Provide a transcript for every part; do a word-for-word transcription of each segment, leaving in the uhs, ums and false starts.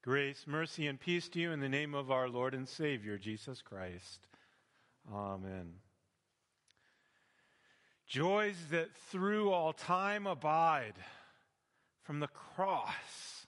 Grace, mercy, and peace to you in the name of our Lord and Savior, Jesus Christ. Amen. Joys that through all time abide from the cross.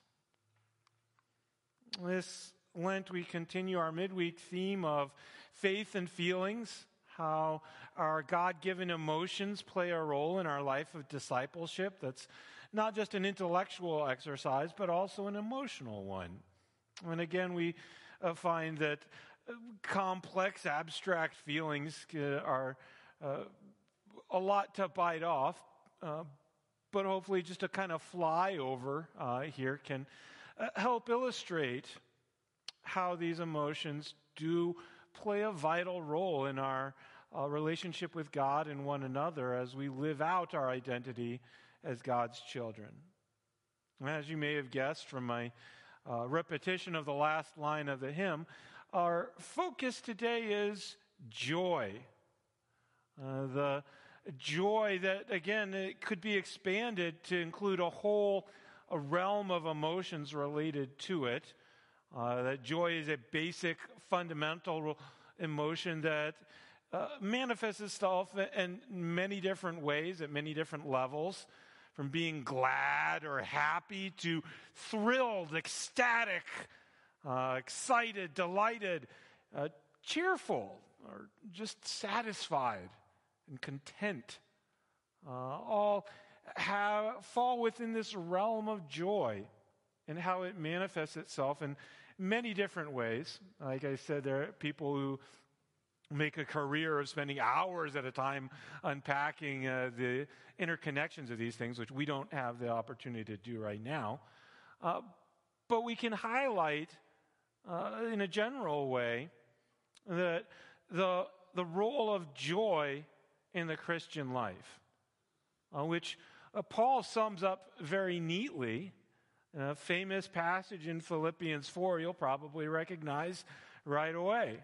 This Lent we continue our midweek theme of faith and feelings, how our God-given emotions play a role in our life of discipleship. That's not just an intellectual exercise, but also an emotional one. And again, we uh, find that uh, complex, abstract feelings uh, are uh, a lot to bite off, uh, but hopefully just a kind of flyover uh, here can uh, help illustrate how these emotions do play a vital role in our uh, relationship with God and one another as we live out our identity as God's children. As you may have guessed from my uh, repetition of the last line of the hymn, our focus today is joy. Uh, the joy that, again, it could be expanded to include a whole a realm of emotions related to it. Uh, that joy is a basic, fundamental emotion that uh, manifests itself in many different ways, at many different levels, from being glad or happy to thrilled, ecstatic, uh, excited, delighted, uh, cheerful, or just satisfied and content. Uh, all have, fall within this realm of joy and how it manifests itself in many different ways. Like I said, there are people who make a career of spending hours at a time unpacking uh, the interconnections of these things, which we don't have the opportunity to do right now. Uh, but we can highlight uh, in a general way that the, the role of joy in the Christian life, uh, which uh, Paul sums up very neatly. A famous passage in Philippians four you'll probably recognize right away.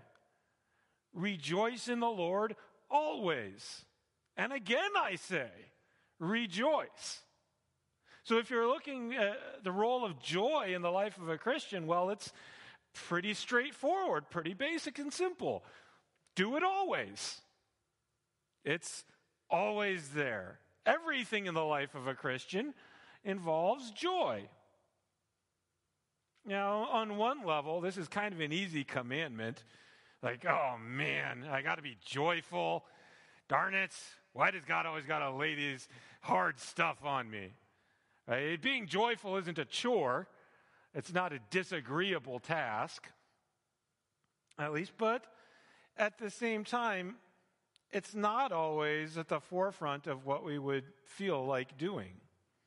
Rejoice in the Lord always. And again I say, rejoice. So if you're looking at the role of joy in the life of a Christian, well, it's pretty straightforward, pretty basic and simple. Do it always. It's always there. Everything in the life of a Christian involves joy. Now, on one level, this is kind of an easy commandment. Like, oh man, I got to be joyful. Darn it. Why does God always got to lay these hard stuff on me? Right? Being joyful isn't a chore. It's not a disagreeable task, at least. But at the same time, it's not always at the forefront of what we would feel like doing.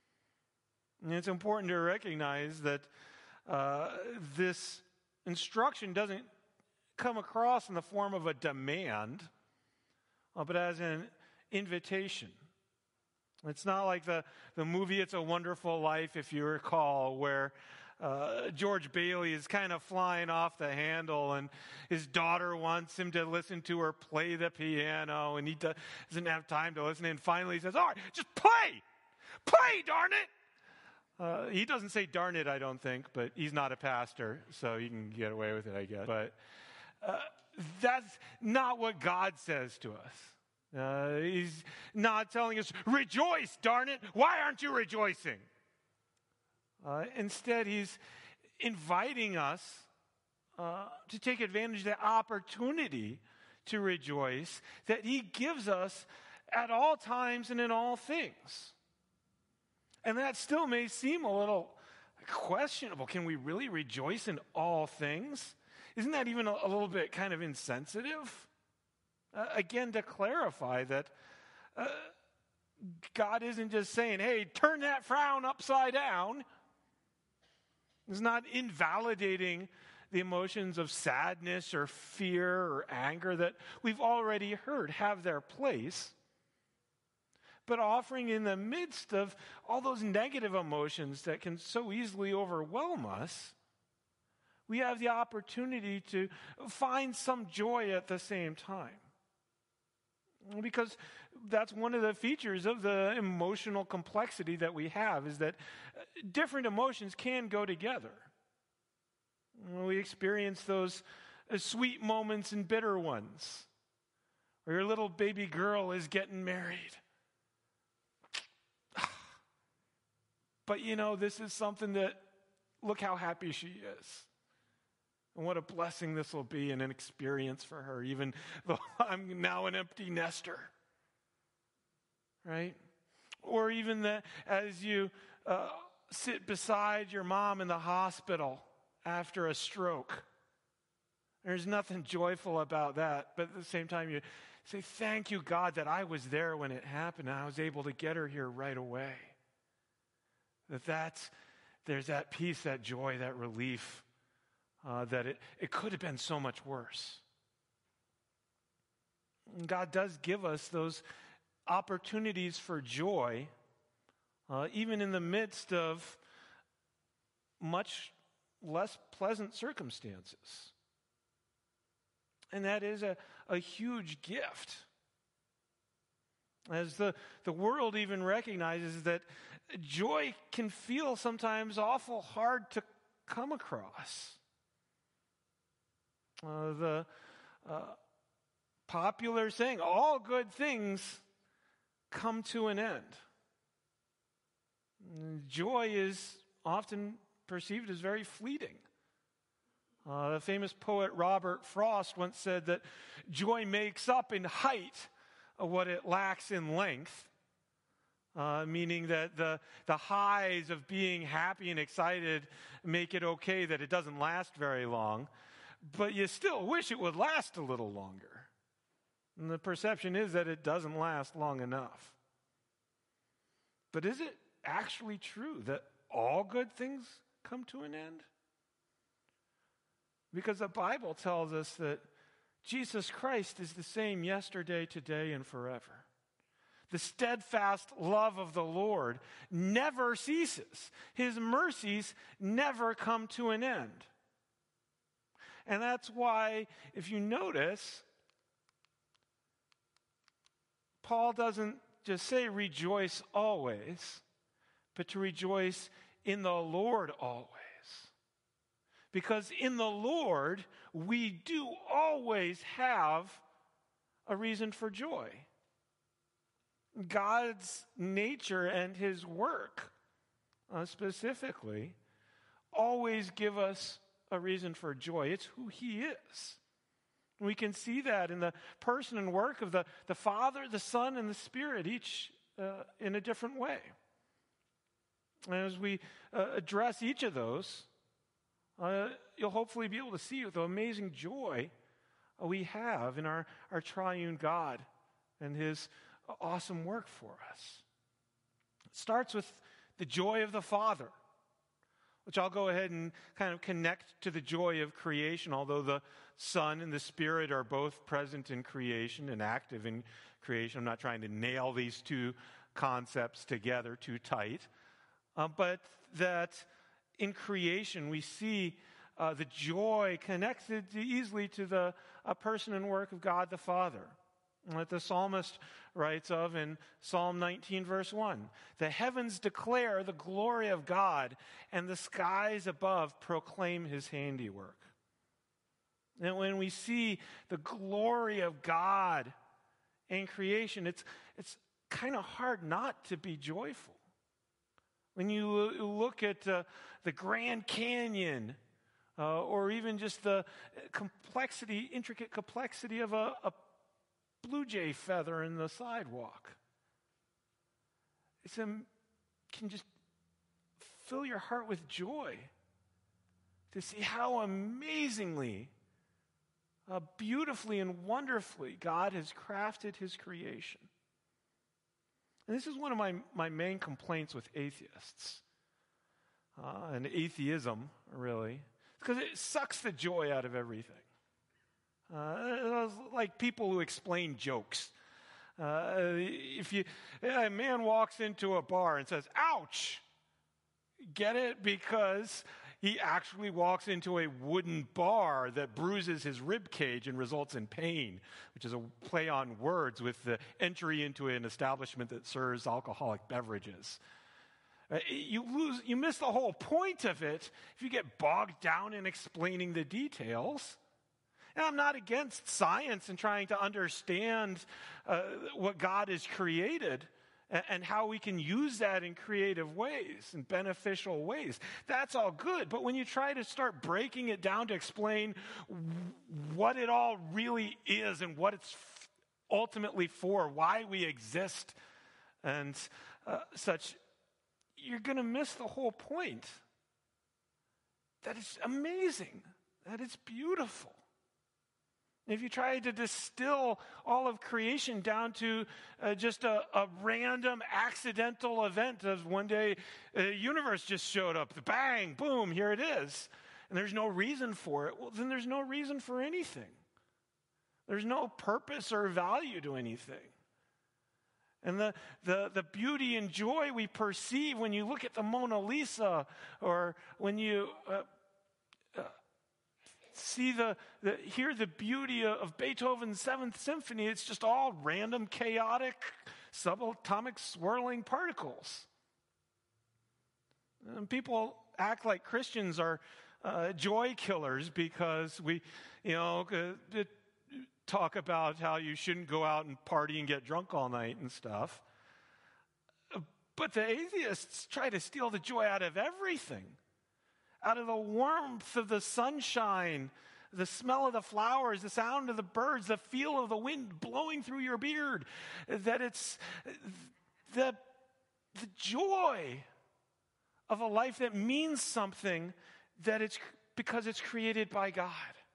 And it's important to recognize that uh, this instruction doesn't come across in the form of a demand, uh, but as an invitation. It's not like the, the movie It's a Wonderful Life, if you recall, where uh, George Bailey is kind of flying off the handle and his daughter wants him to listen to her play the piano and he doesn't have time to listen, and finally he says, all right, just play! Play, darn it! Uh, he doesn't say darn it, I don't think, but he's not a pastor, so you can get away with it, I guess. But Uh, that's not what God says to us. Uh, he's not telling us, rejoice, darn it. Why aren't you rejoicing? Uh, instead, he's inviting us uh, to take advantage of the opportunity to rejoice that he gives us at all times and in all things. And that still may seem a little questionable. Can we really rejoice in all things? Isn't that even a, a little bit kind of insensitive? Uh, again, to clarify that uh, God isn't just saying, hey, turn that frown upside down. He's not invalidating the emotions of sadness or fear or anger that we've already heard have their place, but offering in the midst of all those negative emotions that can so easily overwhelm us, we have the opportunity to find some joy at the same time. Because that's one of the features of the emotional complexity that we have, is that different emotions can go together. We experience those uh, sweet moments and bitter ones, where your little baby girl is getting married. But you know, this is something that, look how happy she is. And what a blessing this will be and an experience for her, even though I'm now an empty nester. Right? Or even that as you uh, sit beside your mom in the hospital after a stroke. There's nothing joyful about that. But at the same time, you say, thank you, God, that I was there when it happened and I was able to get her here right away. That that's, there's that peace, that joy, that relief, uh, that it, it could have been so much worse. And God does give us those opportunities for joy, uh, even in the midst of much less pleasant circumstances. And that is a, a huge gift. As the, the world even recognizes that joy can feel sometimes awful hard to come across. Uh, the uh, popular saying, all good things come to an end. Joy is often perceived as very fleeting. Uh, the famous poet Robert Frost once said that joy makes up in height of what it lacks in length. Uh, meaning that the, the highs of being happy and excited make it okay that it doesn't last very long, but you still wish it would last a little longer. And the perception is that it doesn't last long enough. But is it actually true that all good things come to an end? Because the Bible tells us that Jesus Christ is the same yesterday, today, and forever. The steadfast love of the Lord never ceases. His mercies never come to an end. And that's why, if you notice, Paul doesn't just say rejoice always, but to rejoice in the Lord always. Because in the Lord, we do always have a reason for joy. God's nature and his work, uh, specifically, always give us a reason for joy. It's who he is. We can see that in the person and work of the, the Father, the Son, and the Spirit, each uh, in a different way. And as we uh, address each of those, uh, you'll hopefully be able to see the amazing joy we have in our, our triune God and his awesome work for us. It starts with the joy of the Father, which I'll go ahead and kind of connect to the joy of creation, although the Son and the Spirit are both present in creation and active in creation. I'm not trying to nail these two concepts together too tight, uh, but that in creation we see uh, the joy connected easily to the uh, person and work of God the Father. That the psalmist writes of in Psalm nineteen, verse one. The heavens declare the glory of God, and the skies above proclaim his handiwork. And when we see the glory of God in creation, it's, it's kind of hard not to be joyful. When you look at uh, the Grand Canyon, uh, or even just the complexity, intricate complexity of a, a blue jay feather in the sidewalk. It can just fill your heart with joy to see how amazingly, uh, beautifully and wonderfully God has crafted his creation. And this is one of my, my main complaints with atheists, uh, and atheism, really, because it sucks the joy out of everything. Uh, like people who explain jokes. Uh, if you, a man walks into a bar and says, ouch, get it? Because he actually walks into a wooden bar that bruises his rib cage and results in pain, which is a play on words with the entry into an establishment that serves alcoholic beverages. Uh, You lose, you miss the whole point of it if you get bogged down in explaining the details. And I'm not against science and trying to understand uh, what God has created and, and how we can use that in creative ways and beneficial ways. That's all good. But when you try to start breaking it down to explain w- what it all really is and what it's f- ultimately for, why we exist and uh, such, you're going to miss the whole point. That it's amazing, that it's beautiful. If you try to distill all of creation down to uh, just a, a random accidental event of one day the universe just showed up, bang, boom, here it is, and there's no reason for it, well, then there's no reason for anything. There's no purpose or value to anything. And the, the, the beauty and joy we perceive when you look at the Mona Lisa or when you uh, uh, see the, the, hear the beauty of Beethoven's Seventh Symphony, it's just all random, chaotic, subatomic swirling particles. And people act like Christians are uh, joy killers because we, you know, uh, it, talk about how you shouldn't go out and party and get drunk all night and stuff. But the atheists try to steal the joy out of everything. Out of the warmth of the sunshine, the smell of the flowers, the sound of the birds, the feel of the wind blowing through your beard. That it's the, the joy of a life that means something, that it's because it's created by God.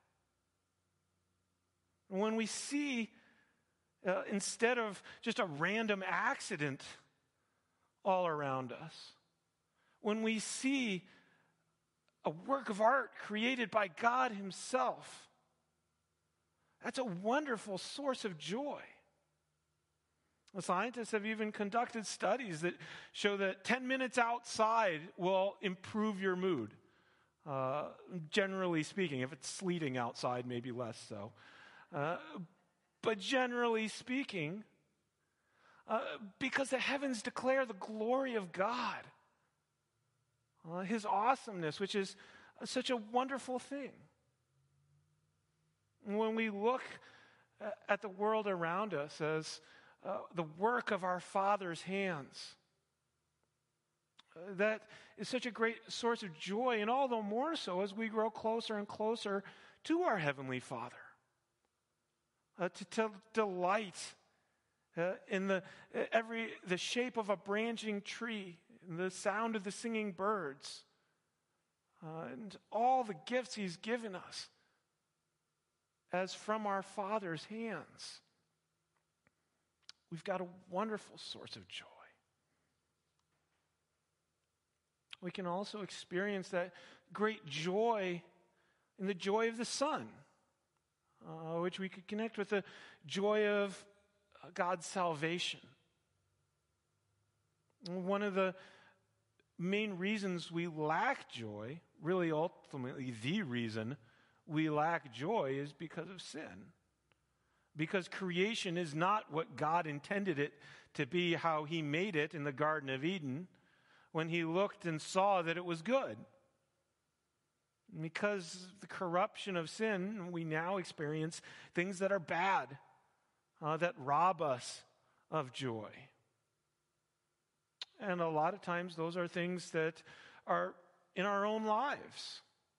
When we see, uh, instead of just a random accident all around us, when we see a work of art created by God himself, that's a wonderful source of joy. The scientists have even conducted studies that show that ten minutes outside will improve your mood. Uh, generally speaking, if it's sleeting outside, maybe less so. Uh, but generally speaking, uh, because the heavens declare the glory of God, uh, his awesomeness, which is uh, such a wonderful thing. And when we look uh, at the world around us as uh, the work of our Father's hands, uh, that is such a great source of joy, and all the more so as we grow closer and closer to our Heavenly Father. Uh, to, to delight uh, in the uh, every the shape of a branching tree, and the sound of the singing birds, uh, and all the gifts he's given us as from our Father's hands. We've got a wonderful source of joy. We can also experience that great joy in the joy of the Son. Uh, which we could connect with the joy of uh, God's salvation. One of the main reasons we lack joy, really ultimately the reason we lack joy, is because of sin. Because creation is not what God intended it to be, how he made it in the Garden of Eden, when he looked and saw that it was good. Because of the corruption of sin, we now experience things that are bad, uh, that rob us of joy. And a lot of times those are things that are in our own lives.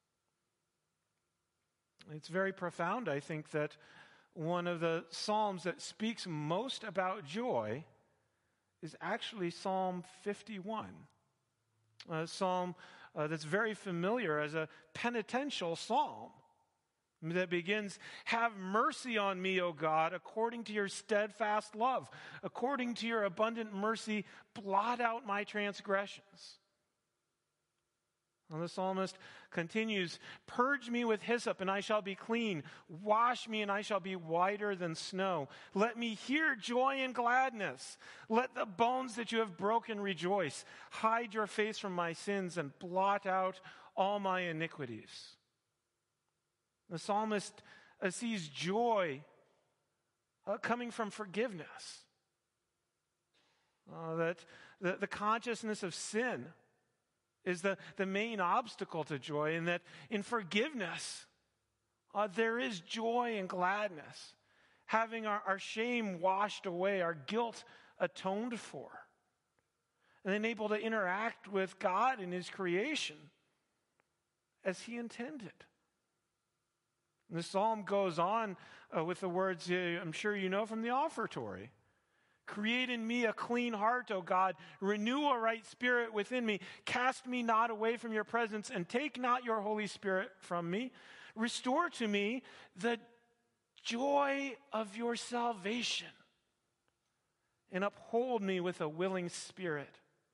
It's very profound, I think, that one of the Psalms that speaks most about joy is actually Psalm fifty-one. A psalm uh, that's very familiar as a penitential psalm that begins, "Have mercy on me, O God, according to your steadfast love. According to your abundant mercy, blot out my transgressions." And the psalmist continues, "Purge me with hyssop, and I shall be clean. Wash me, and I shall be whiter than snow. Let me hear joy and gladness. Let the bones that you have broken rejoice. Hide your face from my sins and blot out all my iniquities." The psalmist uh, sees joy uh, coming from forgiveness. Uh, that the, the consciousness of sin is the, the main obstacle to joy, and that in forgiveness, uh, there is joy and gladness. Having our, our shame washed away, our guilt atoned for, and then able to interact with God in his creation as he intended. And the psalm goes on uh, with the words uh, I'm sure you know from the offertory. Create in me a clean heart, O God. Renew a right spirit within me. Cast me not away from your presence, and take not your Holy Spirit from me. Restore to me the joy of your salvation, and uphold me with a willing spirit.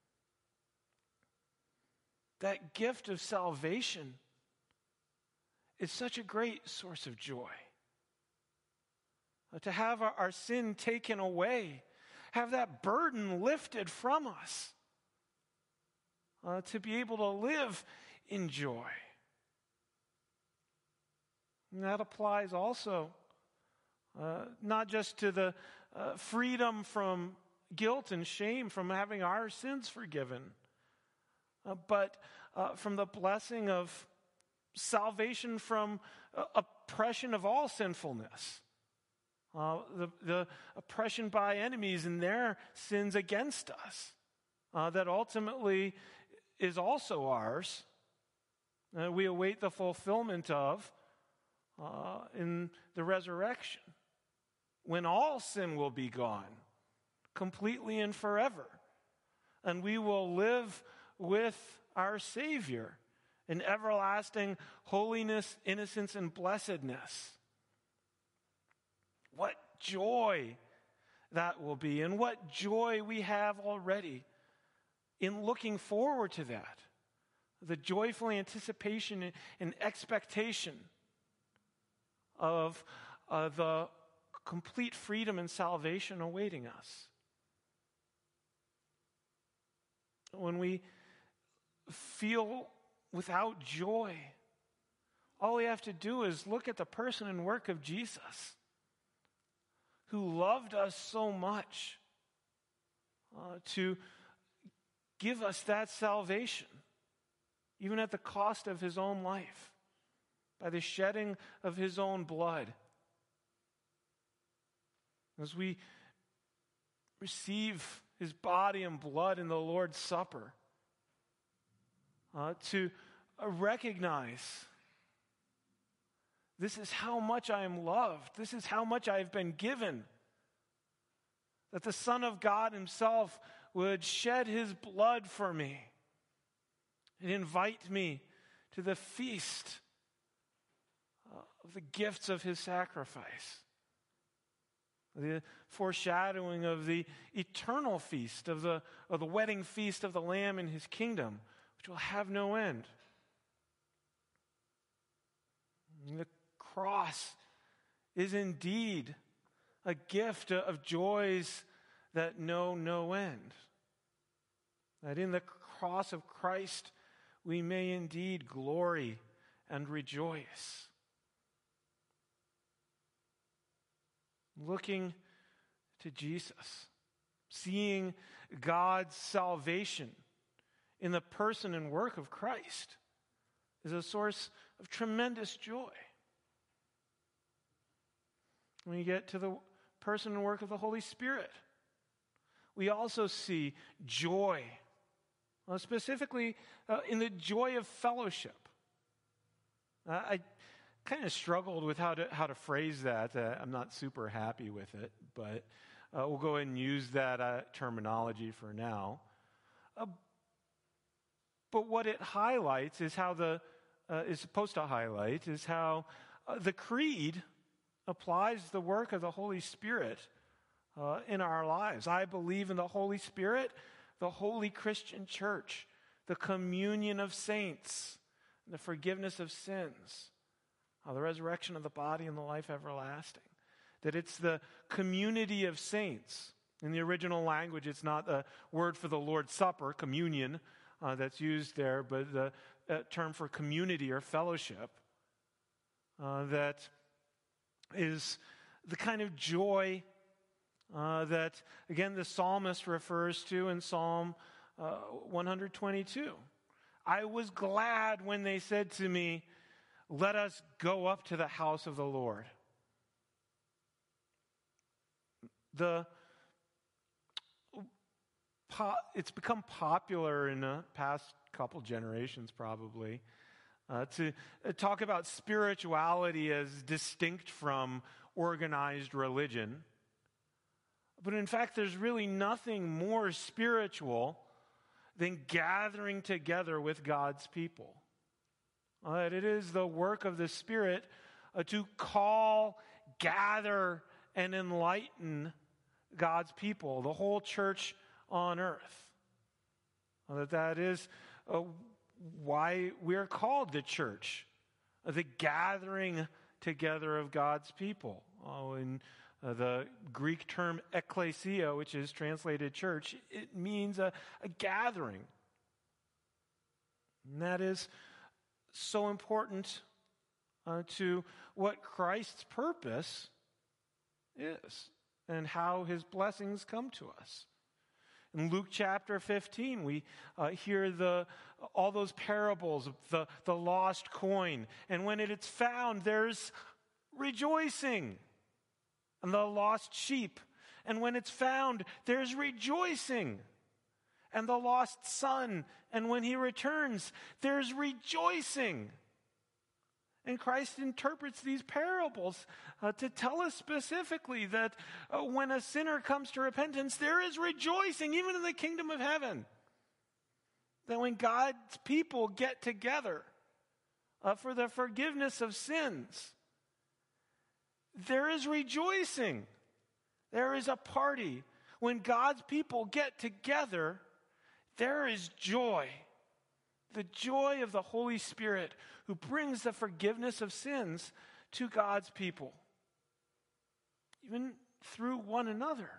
That gift of salvation is such a great source of joy. Uh, to have our, our sin taken away, have that burden lifted from us, uh, to be able to live in joy. And that applies also uh, not just to the uh, freedom from guilt and shame from having our sins forgiven, uh, but uh, from the blessing of salvation from uh, oppression of all sinfulness. Uh, the, the oppression by enemies and their sins against us, uh, that ultimately is also ours. Uh, we await the fulfillment of uh, in the resurrection, when all sin will be gone, completely and forever. And we will live with our Savior in everlasting holiness, innocence, and blessedness. What joy that will be, and what joy we have already in looking forward to that. The joyful anticipation and expectation of uh, the complete freedom and salvation awaiting us. When we feel without joy, all we have to do is look at the person and work of Jesus, who loved us so much uh, to give us that salvation, even at the cost of his own life, by the shedding of his own blood. As we receive his body and blood in the Lord's Supper, uh, to uh, recognize this is how much I am loved. This is how much I have been given. That the Son of God himself would shed his blood for me and invite me to the feast uh, of the gifts of his sacrifice. The foreshadowing of the eternal feast, of the, of the wedding feast of the Lamb in his kingdom, which will have no end. And the cross is indeed a gift of joys that know no end. That in the cross of Christ we may indeed glory and rejoice. Looking to Jesus, seeing God's salvation in the person and work of Christ is a source of tremendous joy. When you get to the person and work of the Holy Spirit, we also see joy, uh, specifically uh, in the joy of fellowship. Uh, I kind of struggled with how to how to phrase that. Uh, I'm not super happy with it, but uh, we'll go ahead and use that uh, terminology for now. Uh, but what it highlights is how the uh, is supposed to highlight is how uh, the creed applies the work of the Holy Spirit uh, in our lives. I believe in the Holy Spirit, the holy Christian church, the communion of saints, the forgiveness of sins, uh, the resurrection of the body and the life everlasting. That it's the community of saints. In the original language, it's not a word for the Lord's Supper, communion, uh, that's used there, but the uh, term for community or fellowship uh, that is the kind of joy uh, that, again, the psalmist refers to in Psalm uh, one twenty-two. I was glad when they said to me, let us go up to the house of the Lord. The po- it's become popular in the past couple generations probably uh, to talk about spirituality as distinct from organized religion. But in fact, there's really nothing more spiritual than gathering together with God's people. Uh, that it is the work of the Spirit uh, to call, gather, and enlighten God's people, the whole church on earth. Uh, that that is uh, why we're called the church, uh, the gathering together of God's people. Oh, in uh, the Greek term ekklesia, which is translated church, it means a, a gathering. And that is so important uh, to what Christ's purpose is and how his blessings come to us. In Luke chapter fifteen, we uh, hear the all those parables of the, the lost coin. And when it is found, there's rejoicing. And the lost sheep. And when it's found, there's rejoicing. And the lost son. And when he returns, there's rejoicing. And Christ interprets these parables uh, to tell us specifically that uh, when a sinner comes to repentance, there is rejoicing, even in the kingdom of heaven. That when God's people get together uh, for the forgiveness of sins, there is rejoicing. There is a party. When God's people get together, there is joy. The joy of the Holy Spirit who brings the forgiveness of sins to God's people, even through one another.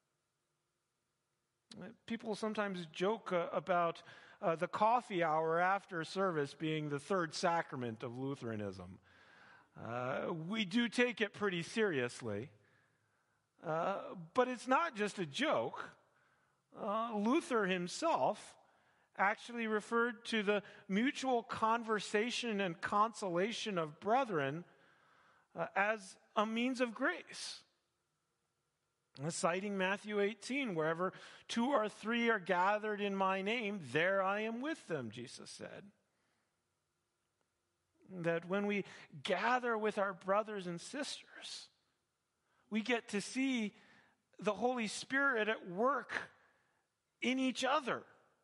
People sometimes joke uh, about uh, the coffee hour after service being the third sacrament of Lutheranism. Uh, we do take it pretty seriously, uh, but it's not just a joke. Uh, Luther himself actually referred to the mutual conversation and consolation of brethren uh, as a means of grace. Citing Matthew eighteen, wherever two or three are gathered in my name, there I am with them, Jesus said. That when we gather with our brothers and sisters, we get to see the Holy Spirit at work in each other.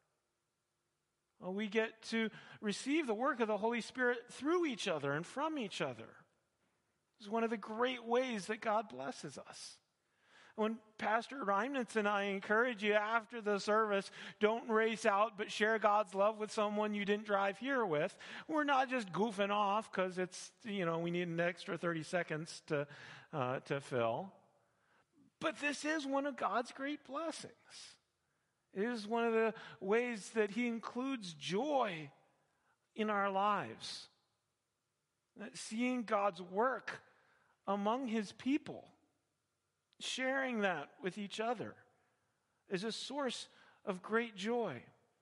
We get to receive the work of the Holy Spirit through each other and from each other. It's one of the great ways that God blesses us. When Pastor Reimnitz and I encourage you after the service, don't race out, but share God's love with someone you didn't drive here with. We're not just goofing off because it's, you know, we need an extra thirty seconds to, uh, to fill. But this is one of God's great blessings. It is one of the ways that he includes joy in our lives. Seeing God's work among his people, sharing that with each other, is a source of great joy.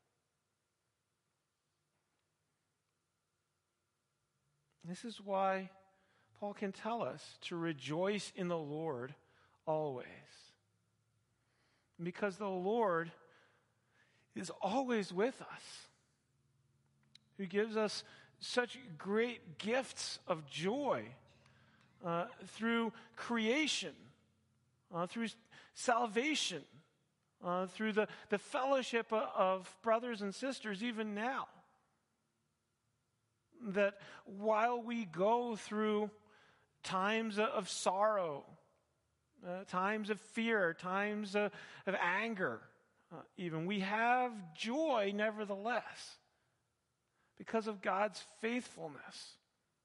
This is why Paul can tell us to rejoice in the Lord always. Because the Lord is always with us, who gives us such great gifts of joy uh, through creation, uh, through salvation, uh, through the, the fellowship of brothers and sisters even now. That while we go through times of sorrow, uh, times of fear, times of, of anger, Uh, even we have joy nevertheless because of God's faithfulness.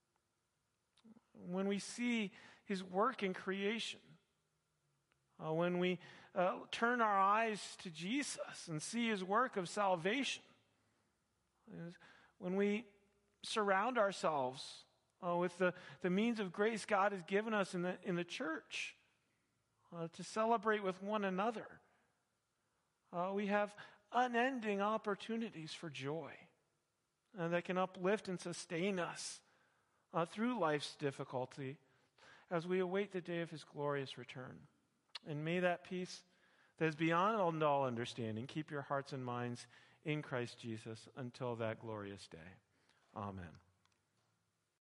When we see his work in creation, uh, when we uh, turn our eyes to Jesus and see his work of salvation, when we surround ourselves uh, with the, the means of grace God has given us in the, in the church, uh, to celebrate with one another. Uh, we have unending opportunities for joy uh, that can uplift and sustain us uh, through life's difficulty as we await the day of his glorious return. And may that peace that is beyond all understanding keep your hearts and minds in Christ Jesus until that glorious day. Amen.